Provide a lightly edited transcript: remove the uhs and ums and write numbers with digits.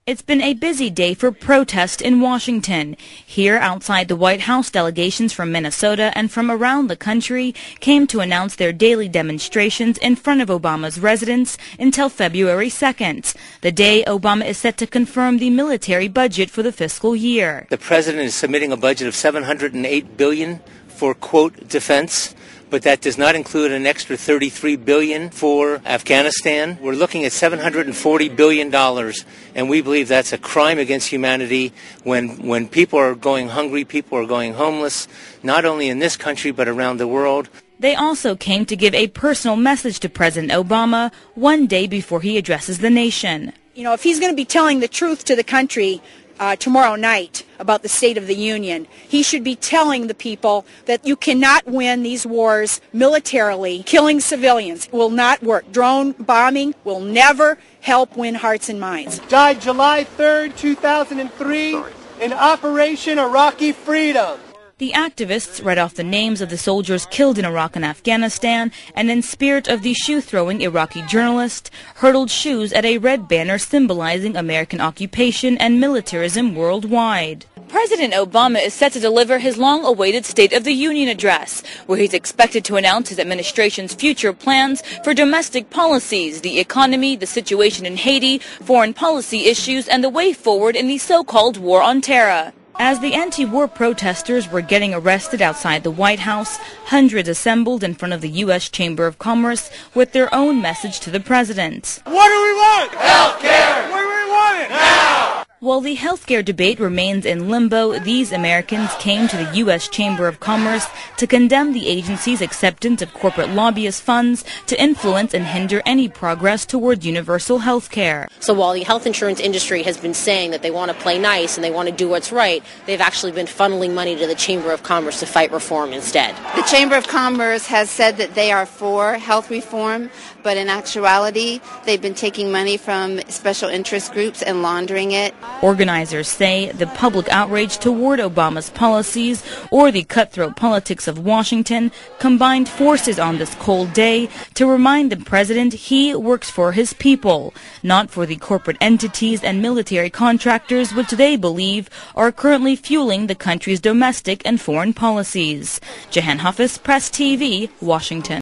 It's been a busy day for protest in Washington. Here outside the White House, delegations from Minnesota and from around the country came to announce their daily demonstrations in front of Obama's residence until February 2nd, the day Obama is set to confirm the military budget for the fiscal year. The president is submitting a budget of $708 billion for, quote, defense. But that does not include an extra $33 billion for Afghanistan. We're looking at $740 billion, and we believe that's a crime against humanity when people are going hungry, people are going homeless, not only in this country but around the world. They also came to give a personal message to President Obama one day before he addresses the nation. You know, if he's going to be telling the truth to the country tomorrow night about the State of the Union, he should be telling the people that you cannot win these wars militarily. Killing civilians will not work. Drone bombing will never help win hearts and minds. Died July 3rd, 2003 in Operation Iraqi Freedom. The activists read off the names of the soldiers killed in Iraq and Afghanistan, and in spirit of the shoe-throwing Iraqi journalist, hurled shoes at a red banner symbolizing American occupation and militarism worldwide. President Obama is set to deliver his long-awaited State of the Union address, where he's expected to announce his administration's future plans for domestic policies, the economy, the situation in Haiti, foreign policy issues, and the way forward in the so-called war on terror. As the anti-war protesters were getting arrested outside the White House, hundreds assembled in front of the U.S. Chamber of Commerce with their own message to the president. What do we want? Health care! What do we want it? Now! While the healthcare debate remains in limbo, these Americans came to the U.S. Chamber of Commerce to condemn the agency's acceptance of corporate lobbyist funds to influence and hinder any progress toward universal health care. So while the health insurance industry has been saying that they want to play nice and they want to do what's right, they've actually been funneling money to the Chamber of Commerce to fight reform instead. The Chamber of Commerce has said that they are for health reform, but in actuality, they've been taking money from special interest groups and laundering it. Organizers say the public outrage toward Obama's policies or the cutthroat politics of Washington combined forces on this cold day to remind the president he works for his people, not for the corporate entities and military contractors which they believe are currently fueling the country's domestic and foreign policies. Jahan Hafiz, Press TV, Washington.